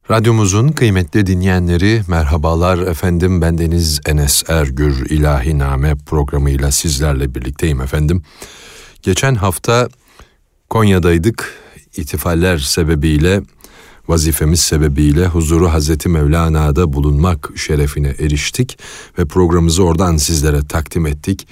Radyomuzun kıymetli dinleyenleri, merhabalar efendim. Bendeniz Enes Ergür, İlahiname programıyla sizlerle birlikteyim efendim. Geçen hafta Konya'daydık. İhtifaller sebebiyle, vazifemiz sebebiyle huzuru Hazreti Mevlana'da bulunmak şerefine eriştik ve programımızı oradan sizlere takdim ettik.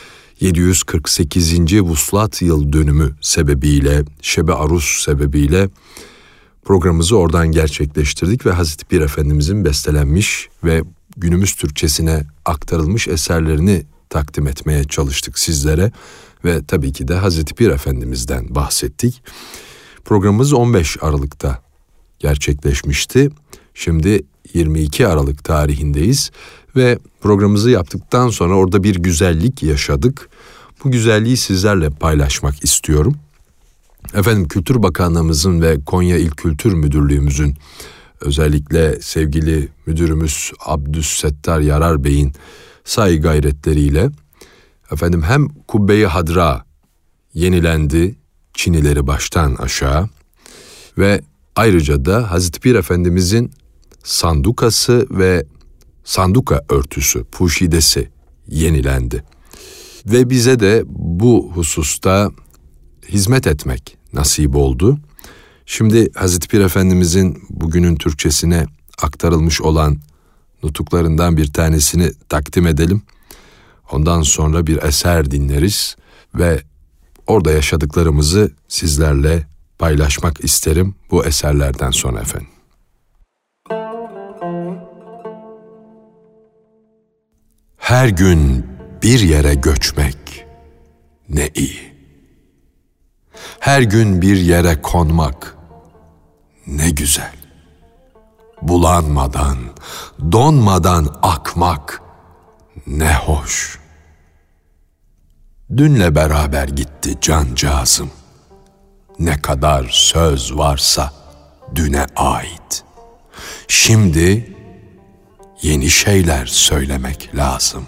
748. Vuslat yıl dönümü sebebiyle, Şeb-i Arus sebebiyle programımızı oradan gerçekleştirdik ve Hazreti Pir Efendimizin bestelenmiş ve günümüz Türkçesine aktarılmış eserlerini takdim etmeye çalıştık sizlere ve tabii ki de Hazreti Pir Efendimiz'den bahsettik. Programımız 15 Aralık'ta gerçekleşmişti. Şimdi 22 Aralık tarihindeyiz ve programımızı yaptıktan sonra orada bir güzellik yaşadık. Bu güzelliği sizlerle paylaşmak istiyorum. Efendim, Kültür Bakanlığımızın ve Konya İl Kültür Müdürlüğümüzün, özellikle sevgili müdürümüz Abdüssettar Yarar Bey'in sahi gayretleriyle efendim hem Kubbe-i Hadra yenilendi, çinileri baştan aşağı ve ayrıca da Hazreti Pir Efendimizin sandukası ve sanduka örtüsü, puşidesi yenilendi. Ve bize de bu hususta hizmet etmek nasip oldu. Şimdi Hazreti Pir Efendimizin bugünün Türkçesine aktarılmış olan nutuklarından bir tanesini takdim edelim. Ondan sonra bir eser dinleriz ve orada yaşadıklarımızı sizlerle paylaşmak isterim bu eserlerden sonra efendim. Her gün bir yere göçmek ne iyi. Her gün bir yere konmak ne güzel. Bulanmadan, donmadan akmak ne hoş. Dünle beraber gitti cancağızım. Ne kadar söz varsa düne ait. Şimdi yeni şeyler söylemek lazım.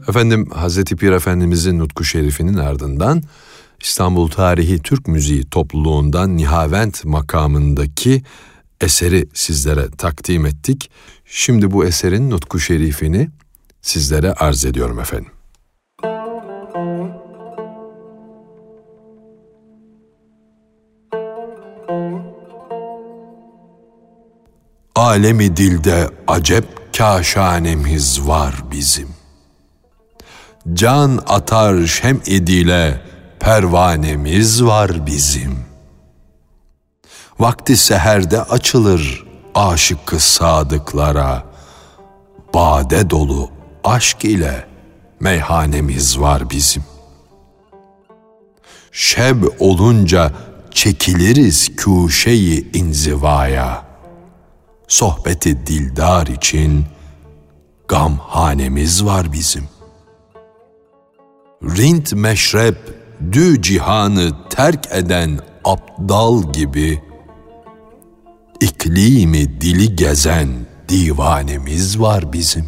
Efendim Hazreti Pir Efendimizin Nutku Şerifinin ardından İstanbul Tarihi Türk Müziği Topluluğundan Nihavent makamındaki eseri sizlere takdim ettik. Şimdi bu eserin Nutku Şerifini sizlere arz ediyorum efendim. Alemi dilde acep kâşanemiz var bizim. Can atar şem-i dile pervanemiz var bizim. Vakti seherde açılır aşık-ı sadıklara. Bade dolu aşk ile meyhanemiz var bizim. Şeb olunca çekiliriz kûşe-i inzivaya. Sohbeti dildar için gamhanemiz var bizim. Rint meşrep dü cihanı terk eden apdal gibi iklimi dili gezen divanemiz var bizim.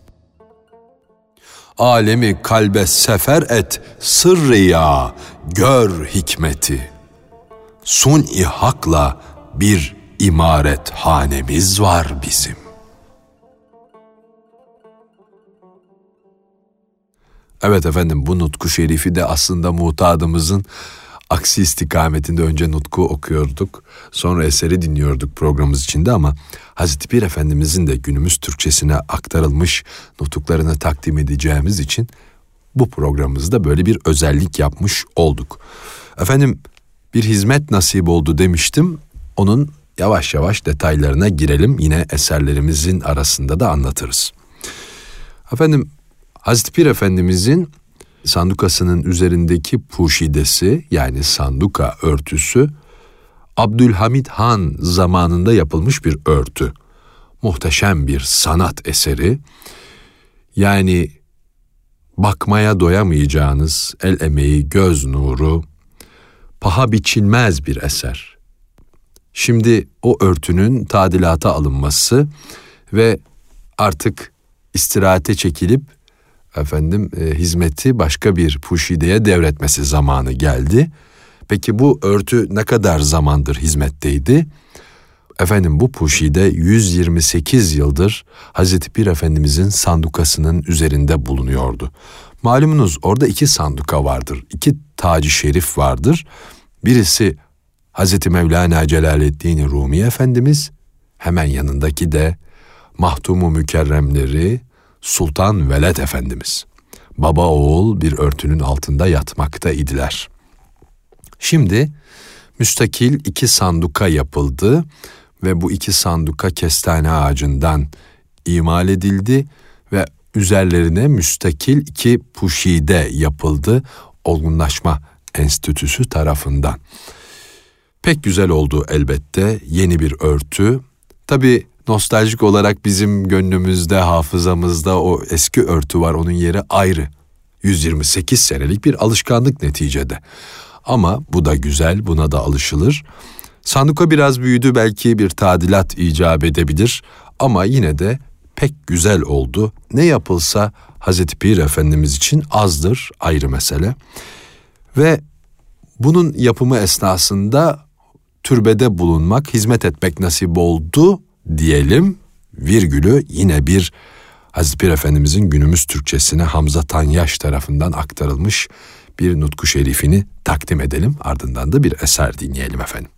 Alemi kalbe sefer et sırrı ya, gör hikmeti. Sun-i hakla bir imaret hanemiz var bizim. Evet efendim, bu Nutku Şerifi de aslında muhtadımızın aksi istikametinde önce Nutku okuyorduk, sonra eseri dinliyorduk programımız içinde ama Hazreti Pir Efendimizin de günümüz Türkçesine aktarılmış nutuklarını takdim edeceğimiz için bu programımızda böyle bir özellik yapmış olduk. Efendim bir hizmet nasip oldu demiştim, onun yavaş yavaş detaylarına girelim, yine eserlerimizin arasında da anlatırız. Efendim Hazreti Pir Efendimizin sandukasının üzerindeki puşidesi yani sanduka örtüsü Abdülhamid Han zamanında yapılmış bir örtü. Muhteşem bir sanat eseri. Yani bakmaya doyamayacağınız el emeği, göz nuru, paha biçilmez bir eser. Şimdi o örtünün tadilata alınması ve artık istirahate çekilip hizmeti başka bir puşideye devretmesi zamanı geldi. Peki bu örtü ne kadar zamandır hizmetteydi? Efendim bu puşide 128 yıldır Hazreti Pir Efendimizin sandukasının üzerinde bulunuyordu. Malumunuz orada 2 sanduka vardır, 2 tac-ı şerif vardır. Birisi Hazreti Mevlana Celaleddin Rumi Efendimiz, hemen yanındaki de Mahtum-u Mükerremleri Sultan Veled Efendimiz. Baba oğul bir örtünün altında yatmakta idiler. Şimdi müstakil 2 sanduka yapıldı ve bu 2 sanduka kestane ağacından imal edildi ve üzerlerine müstakil 2 puşide yapıldı Olgunlaşma Enstitüsü tarafından. Pek güzel oldu elbette, yeni bir örtü. Tabii nostaljik olarak bizim gönlümüzde, hafızamızda o eski örtü var, onun yeri ayrı. 128 senelik bir alışkanlık neticede. Ama bu da güzel, buna da alışılır. Sanduka biraz büyüdü, belki bir tadilat icap edebilir ama yine de pek güzel oldu. Ne yapılsa Hazreti Pir Efendimiz için azdır, ayrı mesele. Ve bunun yapımı esnasında türbede bulunmak, hizmet etmek nasip oldu diyelim, virgülü yine bir Hazreti Pir Efendimizin günümüz Türkçesine Hamza Tanyaş tarafından aktarılmış bir Nutku Şerifini takdim edelim. Ardından da bir eser dinleyelim efendim.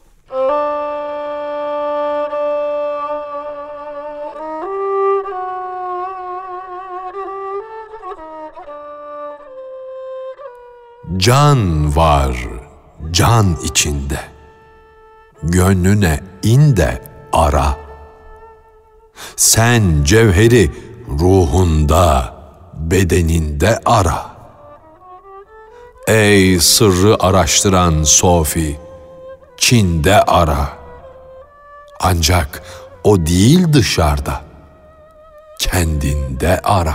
Can var, can içinde. Gönlüne in de ara. Sen cevheri ruhunda, bedeninde ara. Ey sırrı araştıran Sofi, Çin'de ara. Ancak o değil dışarıda, kendinde ara.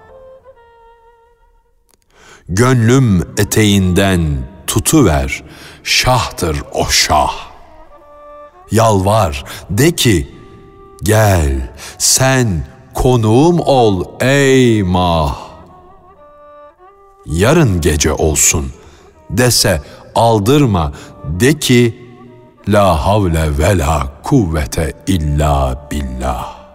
Gönlüm eteğinden tutuver, şahtır o şah. Yalvar, de ki, gel sen konuğum ol ey mah. yarın gece olsun dese aldırma, de ki la havle ve la kuvvete illa billah.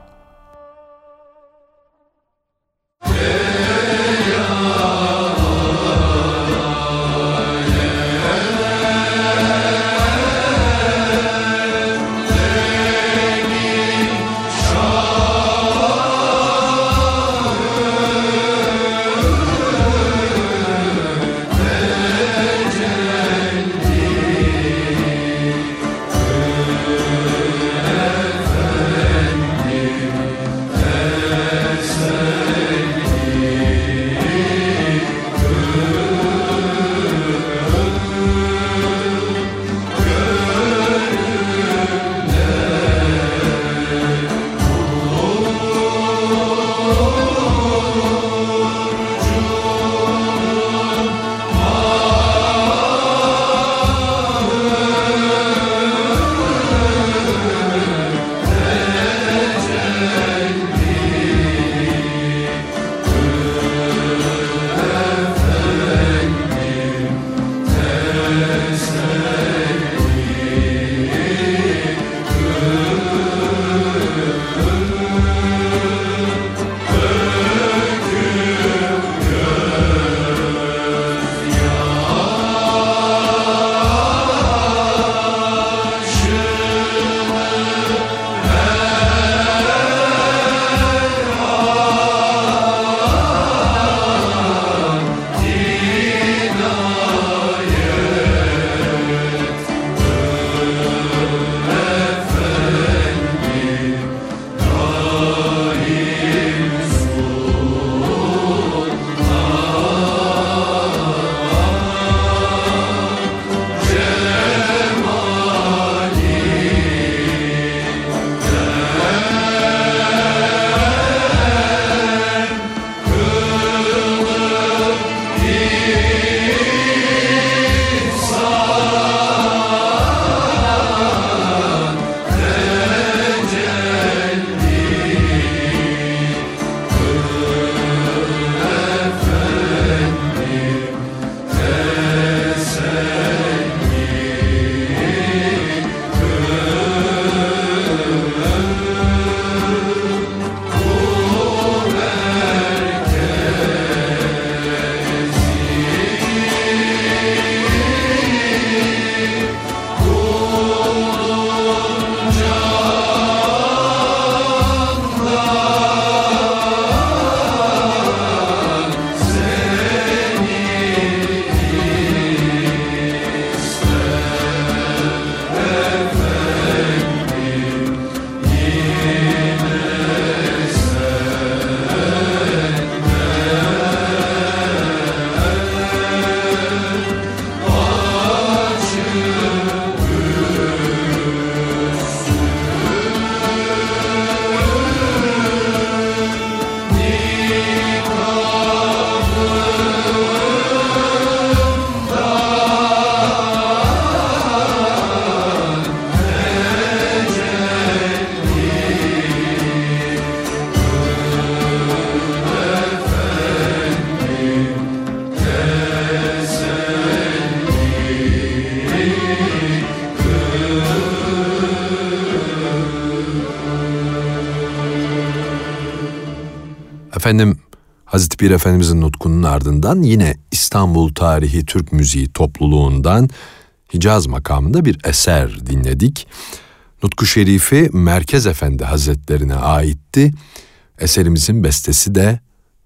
Efendim, Hazreti Pir Efendimizin nutkunun ardından yine İstanbul Tarihi Türk Müziği Topluluğundan Hicaz makamında bir eser dinledik. Nutku Şerifi Merkez Efendi Hazretlerine aitti. Eserimizin bestesi de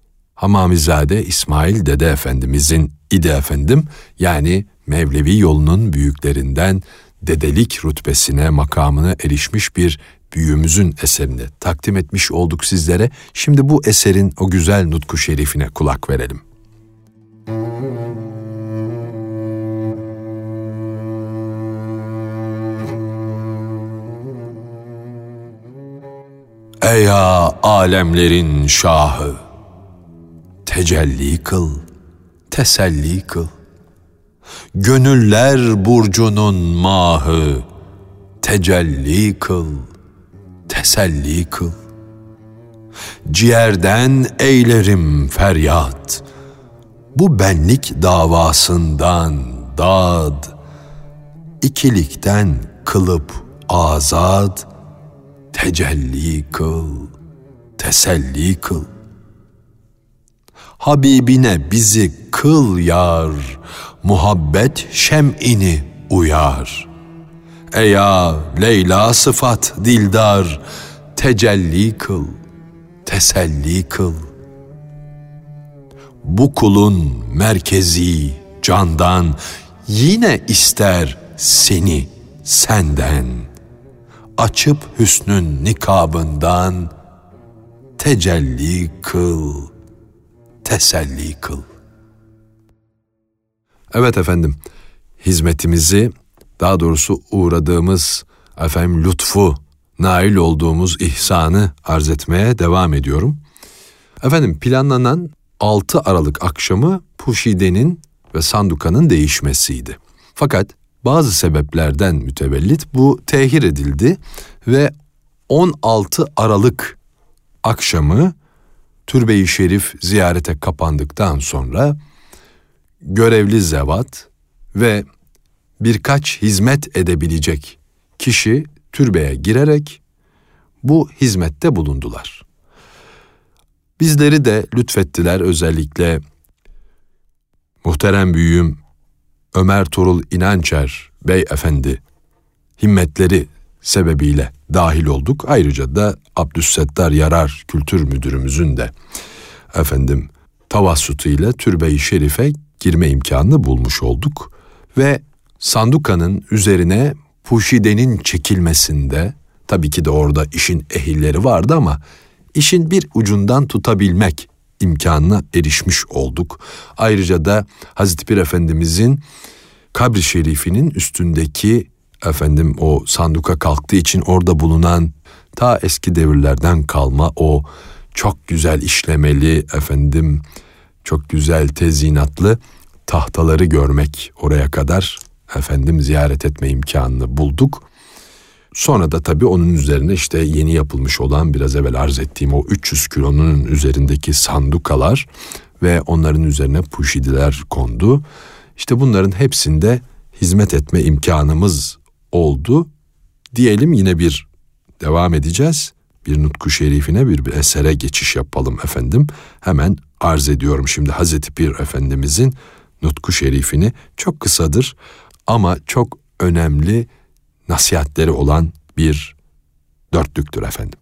Hamamizade İsmail Dede Efendimizin idi efendim. Yani Mevlevi yolunun büyüklerinden dedelik rütbesine, makamına erişmiş bir büyüğümüzün eserini takdim etmiş olduk sizlere. Şimdi bu eserin o güzel nutku şerifine kulak verelim. Ey ya alemlerin şahı, tecelli kıl, teselli kıl. Gönüller burcunun mahı, tecelli kıl, teselli kıl. Ciğerden eylerim feryat, Bu benlik davasından dad, ikilikten kılıp azad, tecelli kıl, teselli kıl. Habibine bizi kıl yar, muhabbet şem'ini uyar. Eya Leyla sıfat dildar, tecelli kıl, teselli kıl. Bu kulun merkezi candan, yine ister seni senden. Açıp hüsnün nikabından, tecelli kıl, teselli kıl. Evet efendim, hizmetimizi, daha doğrusu uğradığımız lütfu, nail olduğumuz ihsanı arz etmeye devam ediyorum. Efendim, planlanan 6 Aralık akşamı Puşide'nin ve Sanduka'nın değişmesiydi. Fakat bazı sebeplerden mütevellit bu tehir edildi ve 16 Aralık akşamı Türbe-i Şerif ziyarete kapandıktan sonra görevli zevat ve birkaç hizmet edebilecek kişi türbeye girerek bu hizmette bulundular. Bizleri de lütfettiler, özellikle muhterem büyüğüm Ömer Tuğrul İnançer Beyefendi himmetleri sebebiyle dahil olduk. Ayrıca da Abdüssettar Yarar Kültür Müdürümüzün de tavassutuyla Türbe-i Şerif'e girme imkanını bulmuş olduk ve Sanduka'nın üzerine Puşide'nin çekilmesinde, tabii ki de orada işin ehilleri vardı ama işin bir ucundan tutabilmek imkanına erişmiş olduk. Ayrıca da Hazreti Pir Efendimizin kabri şerifinin üstündeki o sanduka kalktığı için orada bulunan ta eski devirlerden kalma o çok güzel işlemeli çok güzel tezyinatlı tahtaları görmek, oraya kadar ziyaret etme imkanını bulduk. Sonra da tabii onun üzerine yeni yapılmış olan, biraz evvel arz ettiğim o 300 kilonun üzerindeki sandukalar ve onların üzerine puşidiler kondu. Bunların hepsinde hizmet etme imkanımız oldu. Diyelim, yine bir devam edeceğiz. Bir nutku şerifine, bir esere geçiş yapalım efendim. Hemen arz ediyorum şimdi Hazreti Pir Efendimizin nutku şerifini. Çok kısadır ama çok önemli nasihatleri olan bir dörtlüktür efendim.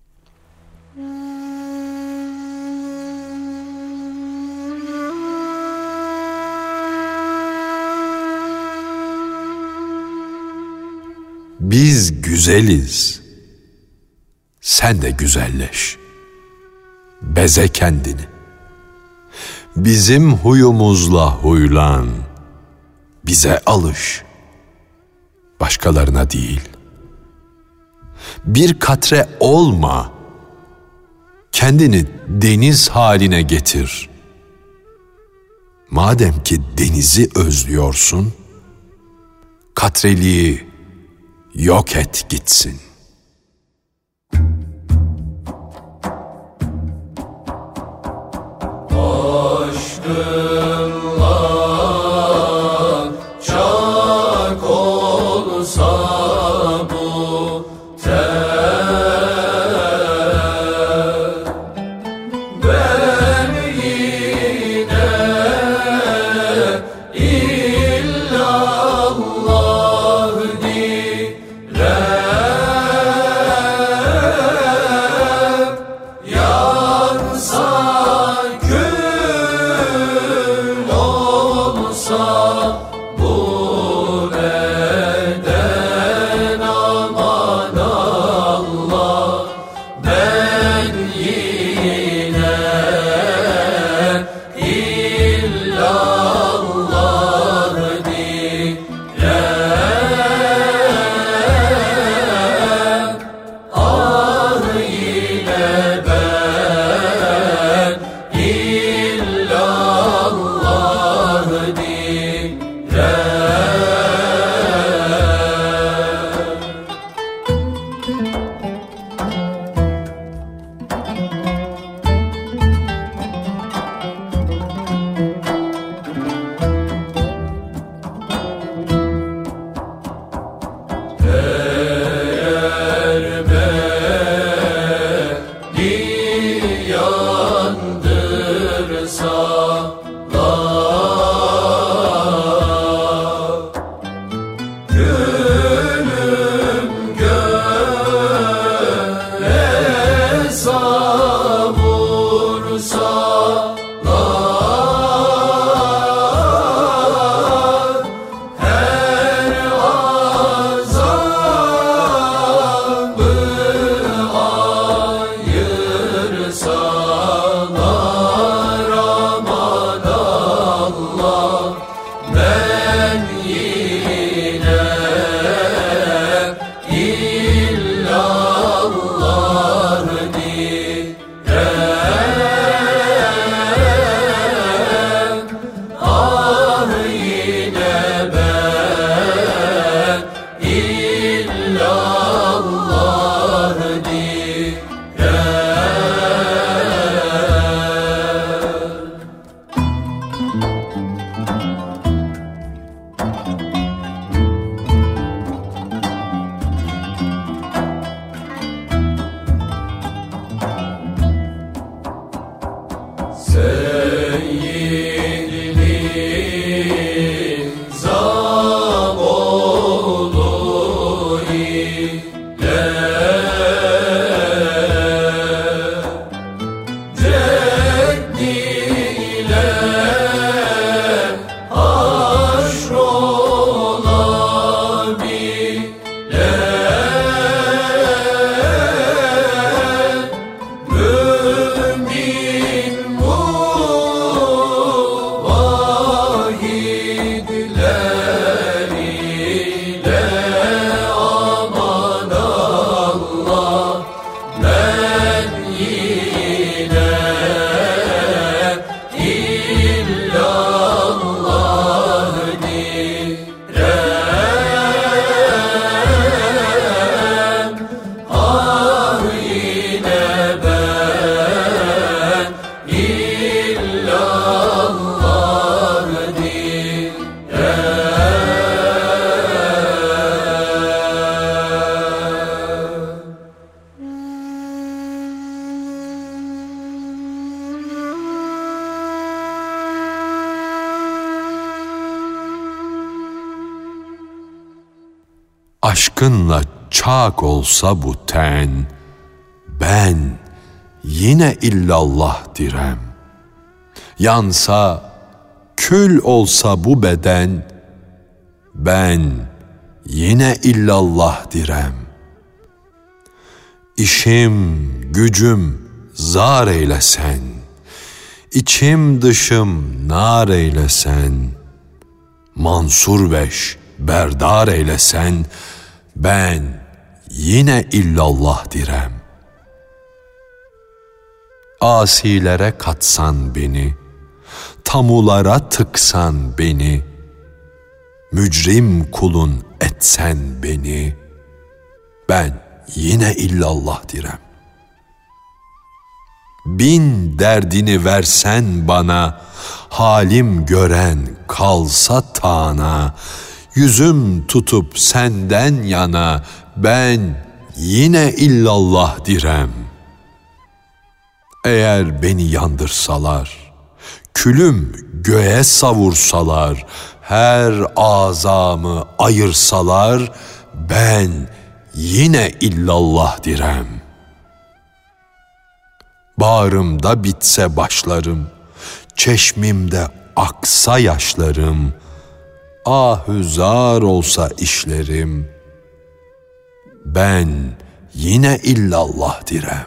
Biz güzeliz, sen de güzelleş. Beze kendini. Bizim huyumuzla huylan, bize alış, başkalarına değil. Bir katre olma, kendini deniz haline getir. Madem ki denizi özlüyorsun, katreliği yok et gitsin. Aşkınla çak olsa bu ter, ben yine illallah direm. Aşkınla çak olsa bu ten, ben yine illallah direm. Yansa, kül olsa bu beden, ben yine illallah direm. İşim, gücüm zar eylesen, içim dışım nar eylesen, Mansur beş berdar eylesen, ben yine illallah direm. Asilere katsan beni, tamulara tıksan beni, mücrim kulun etsen beni, ben yine illallah direm. Bin derdini versen bana, halim gören kalsa tana, yüzüm tutup senden yana, ben yine illallah direm. Eğer beni yandırsalar, külüm göğe savursalar, her azamı ayırsalar, ben yine illallah direm. Bağrımda bitse başlarım, çeşmimde aksa yaşlarım, ahüzar olsa işlerim, ben yine illallah direm.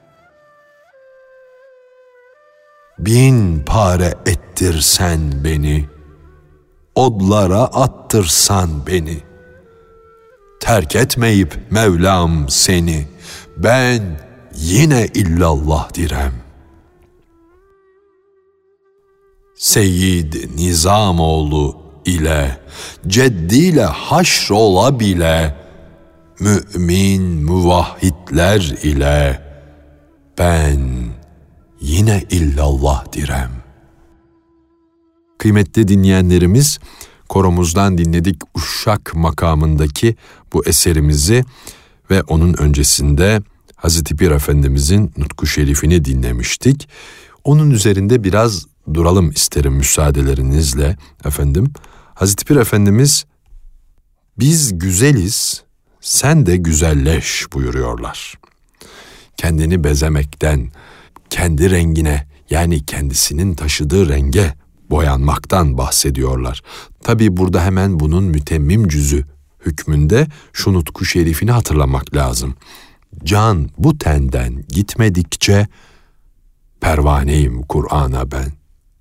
Bin pare ettirsen beni, odlara attırsan beni, terk etmeyip Mevlam seni, ben yine illallah direm. Seyyid Nizamoğlu ile, ceddiyle haşrola bile, mümin muvahhidler ile, ben yine illallah direm. Kıymetli dinleyenlerimiz, koromuzdan dinledik Uşşak makamındaki bu eserimizi ve onun öncesinde Hazreti Pir Efendimizin Nutku Şerifini dinlemiştik. Onun üzerinde biraz duralım isterim müsaadelerinizle efendim. Hazreti Pir Efendimiz biz güzeliz, sen de güzelleş buyuruyorlar. Kendini bezemekten, kendi rengine yani kendisinin taşıdığı renge boyanmaktan bahsediyorlar. Tabi burada hemen bunun mütemmim cüzü hükmünde şu nutku şerifini hatırlamak lazım. Can bu tenden gitmedikçe pervaneyim Kur'an'a ben.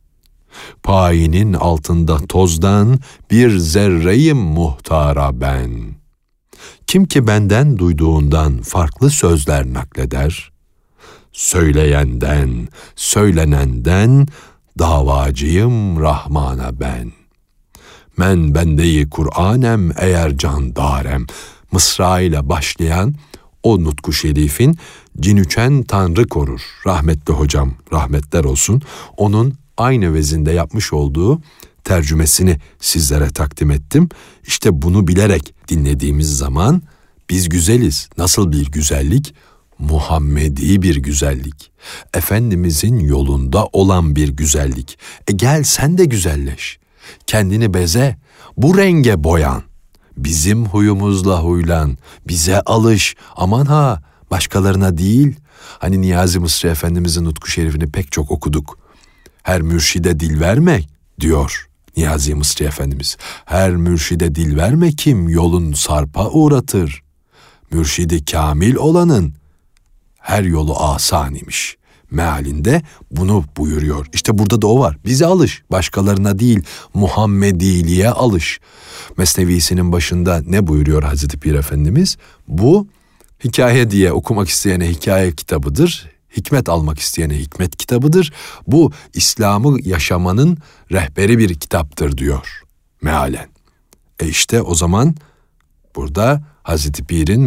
Payinin altında tozdan bir zerreyim muhtara ben. Kim ki benden duyduğundan farklı sözler nakleder, söyleyenden, söylenenden davacıyım Rahman'a ben. Men bendeyi Kur'anem eğer can darem. Mısra ile başlayan o nutku şerifin cinüçen Tanrı korur. Rahmetli hocam, rahmetler olsun. Onun aynı vezinde yapmış olduğu tercümesini sizlere takdim ettim. İşte bunu bilerek dinlediğimiz zaman biz güzeliz. Nasıl bir güzellik? Muhammedi bir güzellik. Efendimizin yolunda olan bir güzellik. Gel sen de güzelleş. Kendini beze, bu renge boyan. Bizim huyumuzla huylan, bize alış. Aman ha, başkalarına değil. Hani Niyazi Mısri Efendimizin nutku şerifini pek çok okuduk. Her mürşide dil verme diyor Niyazi Mısri Efendimiz. Her mürşide dil verme kim yolun sarpa uğratır. Mürşidi kamil olanın her yolu asan imiş. Mealinde bunu buyuruyor. İşte burada da o var. Bize alış, başkalarına değil, Muhammediliğe alış. Mesnevisinin başında ne buyuruyor Hazreti Pir Efendimiz? Bu hikaye diye okumak isteyene hikaye kitabıdır. Hikmet almak isteyene hikmet kitabıdır. Bu İslam'ı yaşamanın rehberi bir kitaptır diyor mealen. İşte o zaman burada Hazreti Pir'in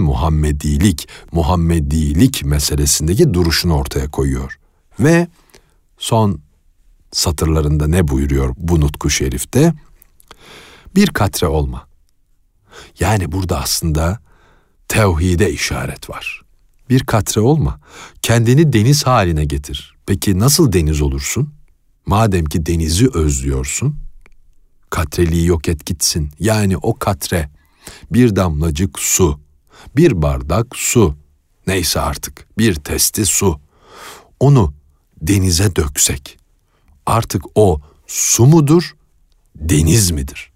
Muhammedilik meselesindeki duruşunu ortaya koyuyor. Ve son satırlarında ne buyuruyor bu nutku şerifte? Bir katre olma. Yani burada aslında tevhide işaret var. Bir katre olma. Kendini deniz haline getir. Peki nasıl deniz olursun? Madem ki denizi özlüyorsun, katreliği yok et gitsin. Yani o katre, bir damlacık su, bir bardak su, neyse artık bir testi su. Onu denize döksek, artık o su mudur, deniz midir?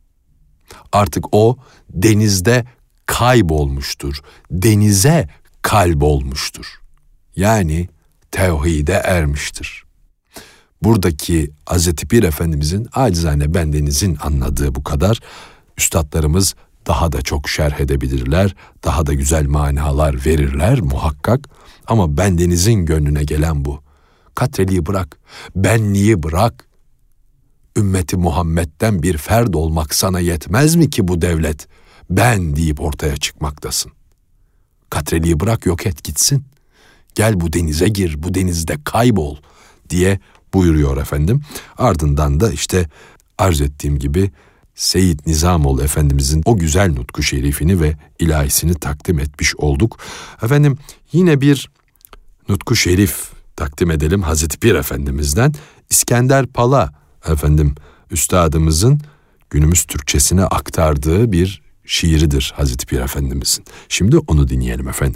Artık o denizde kaybolmuştur, denize kalbolmuştur. Yani tevhide ermiştir. Buradaki Hazreti Pir Efendimizin acizane bendenizin anladığı bu kadar. Üstadlarımız daha da çok şerh edebilirler, daha da güzel manalar verirler muhakkak. Ama bendenizin gönlüne gelen bu. Katreliği bırak, benliği bırak. Ümmeti Muhammed'den bir ferd olmak sana yetmez mi ki bu devlet? Ben deyip ortaya çıkmaktasın. Katreliği bırak, yok et gitsin. Gel bu denize gir, bu denizde kaybol diye buyuruyor efendim. Ardından da işte arz ettiğim gibi Seyyid Nizamoğlu Efendimizin o güzel nutku şerifini ve ilahisini takdim etmiş olduk. Efendim yine bir nutku şerif takdim edelim Hazreti Pir Efendimiz'den. İskender Pala efendim üstadımızın günümüz Türkçesine aktardığı bir şiiridir Hazreti Pir Efendimizin. Şimdi onu dinleyelim efendim.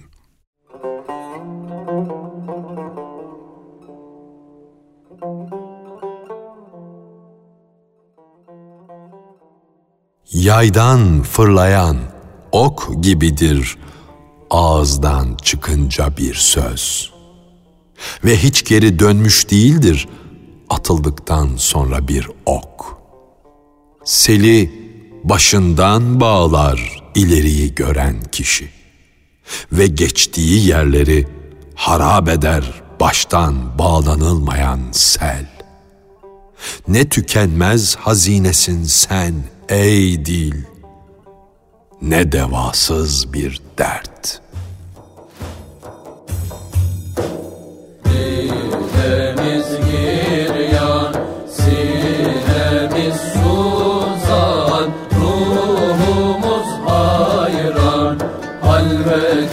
Yaydan fırlayan ok gibidir ağızdan çıkınca bir söz. Ve hiç geri dönmüş değildir atıldıktan sonra bir ok. Seli başından bağlar ileriyi gören kişi. Ve geçtiği yerleri harap eder baştan bağlanılmayan sel. Ne tükenmez hazinesin sen ey dil, ne devasız bir dert. Dilemiz giryan, sinemiz suzan, ruhumuz hayran, halvet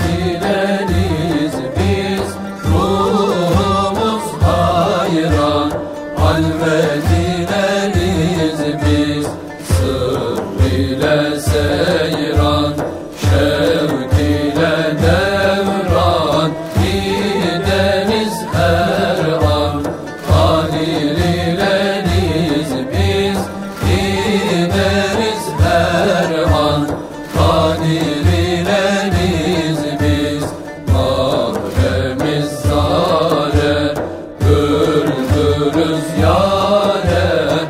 ileriz biz, ruhumuz hayran, halvet ileriz biz, sır ile seyran, şevk ile devran, gideriz her an. Kadir ileriz biz, gideriz her an. Kadir ileriz biz, mahremiz zare, güldürüz yâre,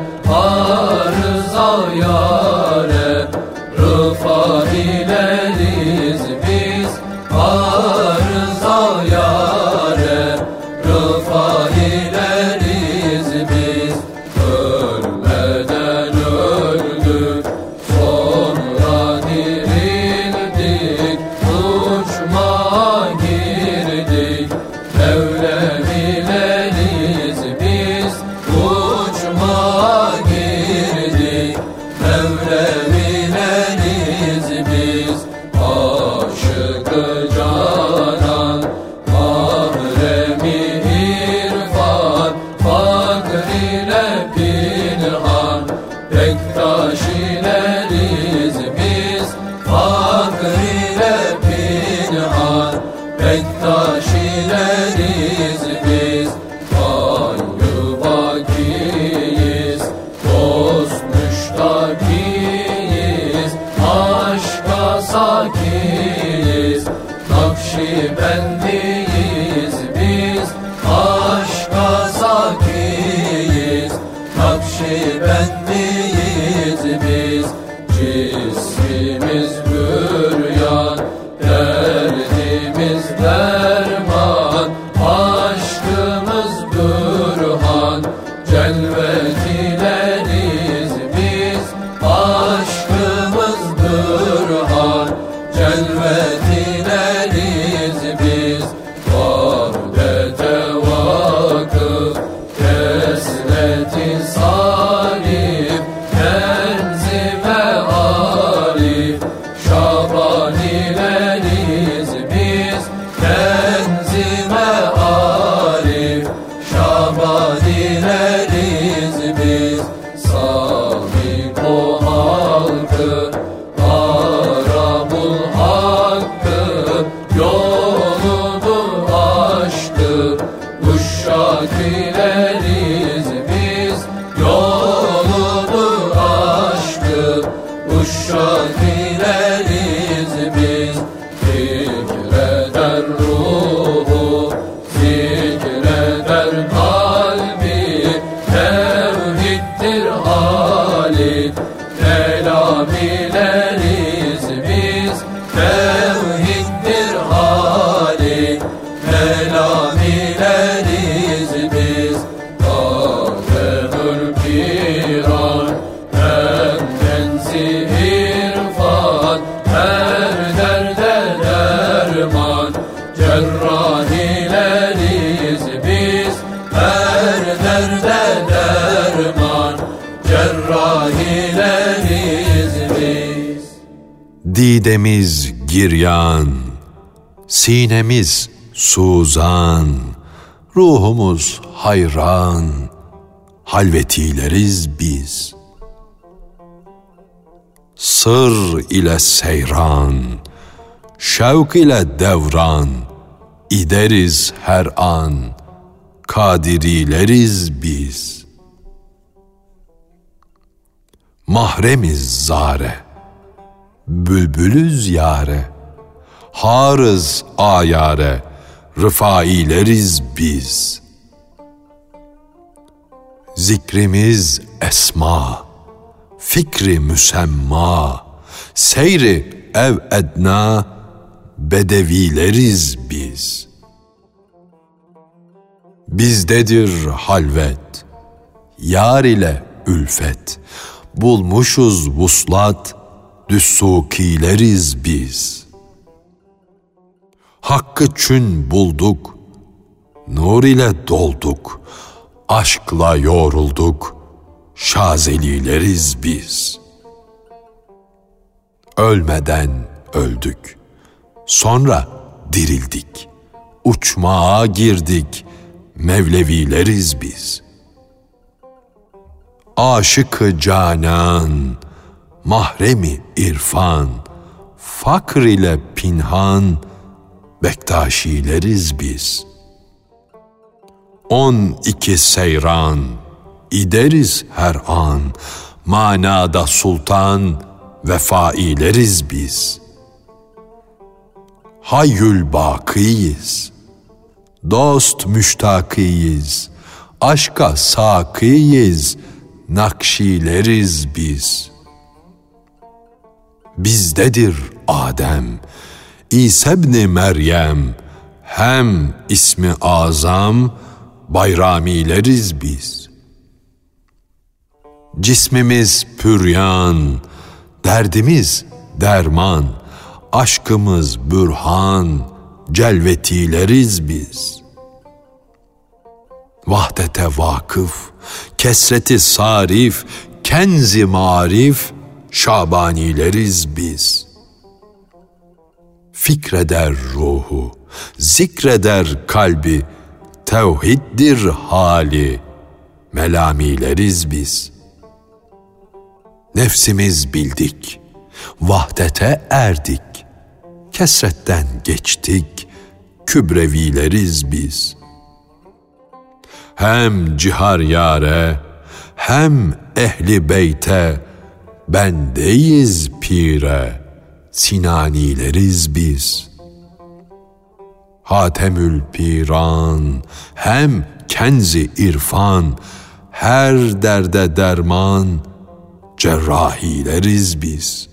arıza yâre. Rıfa ileriz biz, arıza yâre. Rıfa ileriz biz, ölmeden öldük, sonra dirildik, uçmağa girdik. Mevlev ileriz biz, uçmağa girdik. Mevlev ileriz biz, aşık-ı canan, mahremi irfan, fakr ile pinhan. Bektaş ileriz biz, fakr ile pinhan. Bektaş ileriz biz, Gayyı bakiyiz, dost müştakiyiz, aşka sakiyiz. Nakşibendiyiz biz, aşka sakiyiz. Nakşibendiyiz biz, cismimiz büryan, derdimiz derman, aşkımız bürhan. Celvet ileriz biz, aşkımız bürhan. Celvet ileriz biz, vahdete vakıf, kesreti salif, tenzime arif. Şaban ileriz biz, tenzime arif. Şaban ileriz biz, sabik o halkı, Arabul hakkı, yoludur aşkı. Uşak ileriz biz, yoludur aşkı. Uşak ileriz biz, zikreder ruhu, zikreder kalbi, tevhiddir hali. Kelam ileriz biz, tevhiddir hali. Kelam ileriz biz, Ademül Piran, hem kenzi irfan, her derde derman. Cerrah ileriz biz, her derde derman. Cerrah ileriz biz. Didemiz giryan, sinemiz suzan, ruhumuz hayran, halvetileriz biz. Sır ile seyran, şevk ile devran, ideriz her an, kadirileriz biz. Mahremiz zare, bülbülüz yare, harız ayare, rıfaileriz biz. Zikrimiz esma, fikri müsemma, seyri ev edna, bedevileriz biz. Bizdedir halvet, yar ile ülfet, bulmuşuz vuslat, düssukileriz biz. Hakkı çün bulduk, nur ile dolduk, aşkla yoğrulduk, şazelileriz biz. Ölmeden öldük, sonra dirildik, uçmağa girdik, Mevlevileriz biz. aşık-ı canan, mahremi irfan, fakr ile pinhan, Bektaşileriz biz. 12 seyran, ideriz her an, manada sultan, vefaileriz biz. Hayyül bakiyiz, dost müştakiyiz, aşka sakiyiz, nakşileriz biz. Bizdedir Adem, İsa ibn Meryem, hem ismi azam, bayramileriz biz. Cismimiz püryan, derdimiz derman, aşkımız bürhan, celvetileriz biz. Vahdete vakıf, kesreti sarif, kenzi marif, şabanileriz biz. Fikreder ruhu, zikreder kalbi, tevhiddir hali, melamileriz biz. Nefsimiz bildik, vahdete erdik, kesretten geçtik, kübrevileriz biz. Hem cihar yare, hem ehli beyte, bendeyiz pire, sinanileriz biz. Hatemül piran, hem kenzi irfan, her derde derman, cerrahileriz biz.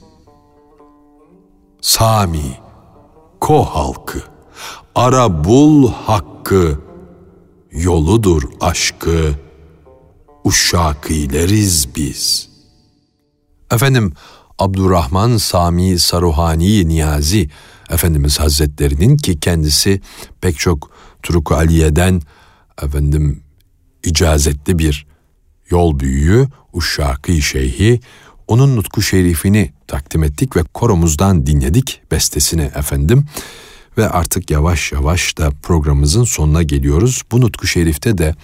Sami, Ko halkı, ara bul hakkı, yoludur aşkı, uşşakileriz biz. Efendim, Abdurrahman Sami Saruhani Niyazi Efendimiz Hazretlerinin, ki kendisi pek çok Turuk-u Aliye'den icazetli bir yol büyüğü, Uşşaki Şeyhi, onun nutku şerifini takdim ettik ve koromuzdan dinledik bestesini efendim. Ve artık yavaş yavaş da programımızın sonuna geliyoruz. Bu nutku şerifte de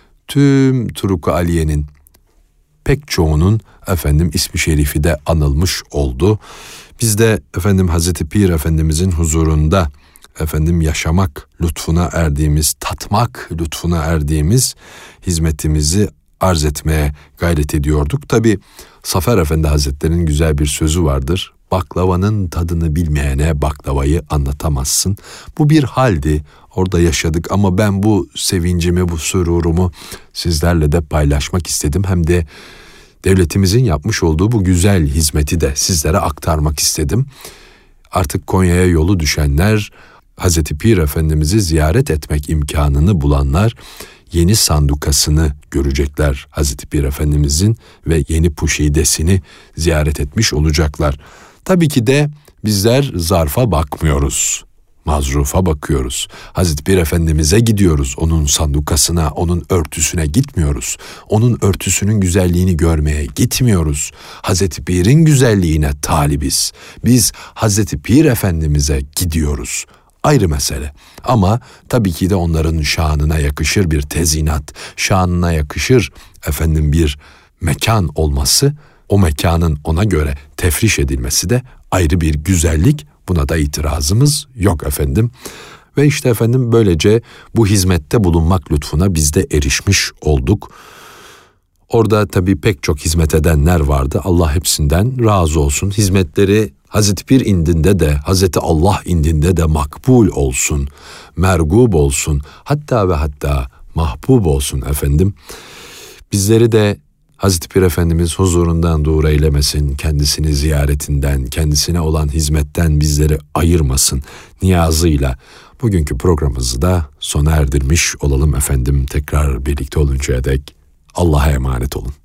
tüm Turuk-u Aliye'nin pek çoğunun ismi şerifi de anılmış oldu. Biz de Hazreti Pir Efendimizin huzurunda yaşamak lütfuna erdiğimiz, tatmak lütfuna erdiğimiz hizmetimizi arz etmeye gayret ediyorduk. Tabi Safer Efendi Hazretleri'nin güzel bir sözü vardır. Baklavanın tadını bilmeyene baklavayı anlatamazsın. Bu bir haldi, orada yaşadık ama ben bu sevincimi, bu sururumu sizlerle de paylaşmak istedim. Hem de devletimizin yapmış olduğu bu güzel hizmeti de sizlere aktarmak istedim. Artık Konya'ya yolu düşenler, Hazreti Pir Efendimiz'i ziyaret etmek imkanını bulanlar, yeni sandukasını görecekler Hazreti Pir Efendimizin ve yeni puşidesini ziyaret etmiş olacaklar. Tabii ki de bizler zarfa bakmıyoruz, mazrufa bakıyoruz. Hazreti Pir Efendimiz'e gidiyoruz, onun sandukasına, onun örtüsüne gitmiyoruz. Onun örtüsünün güzelliğini görmeye gitmiyoruz. Hazreti Pir'in güzelliğine talibiz. Biz Hazreti Pir Efendimiz'e gidiyoruz. Ayrı mesele. Ama tabii ki de onların şanına yakışır bir tezinat, şanına yakışır bir mekan olması, o mekanın ona göre tefriş edilmesi de ayrı bir güzellik. Buna da itirazımız yok efendim. Ve işte böylece bu hizmette bulunmak lütfuna biz de erişmiş olduk. Orada tabii pek çok hizmet edenler vardı. Allah hepsinden razı olsun. Hizmetleri Hazreti Pir indinde de, Hazreti Allah indinde de makbul olsun, mergub olsun, hatta ve hatta mahbub olsun efendim. Bizleri de Hazreti Pir Efendimiz huzurundan dur eylemesin, kendisini ziyaretinden, kendisine olan hizmetten bizleri ayırmasın niyazıyla bugünkü programımızı da sona erdirmiş olalım efendim. Tekrar birlikte oluncaya dek Allah'a emanet olun.